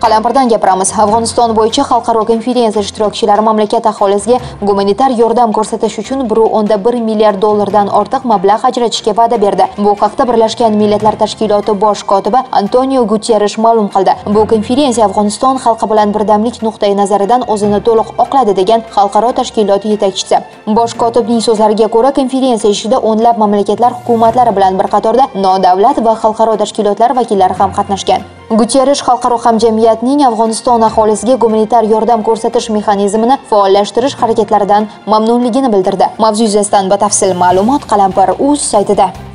Qalampirdan gapiramiz. Afg'oniston bo'yicha xalqaro konferensiya ishtirokchilari mamlakat aholisiga gumanitar yordam ko'rsatish uchun 1.1 milliard dollardan ortiq mablag' ajratishga va'da berdi. Bu haqda Birlashgan Millatlar Tashkiloti bosh kotibi Antonio Guterres ma'lum qildi. Bu konferensiya Afg'oniston xalqi bilan birdamlik nuqtai nazaridan o'zini to'liq oqladi degan xalqaro tashkilot yetakchisi. Bosh kotibning so'zlariga ko'ra, konferensiya ishida o'nlab mamlakatlar hukumatlari bilan bir qatorda nodavlat va xalqaro tashkilotlar vakillari ham qatnashgan. Guterres xalqaro hamjamiyatning Afg'oniston aholisiga gumanitar yordam ko'rsatish mexanizmini faollashtirish harakatlaridan mamnunligini bildirdi. Mavzu yuzasidan batafsil ma'lumot Qalampir.uz saytida.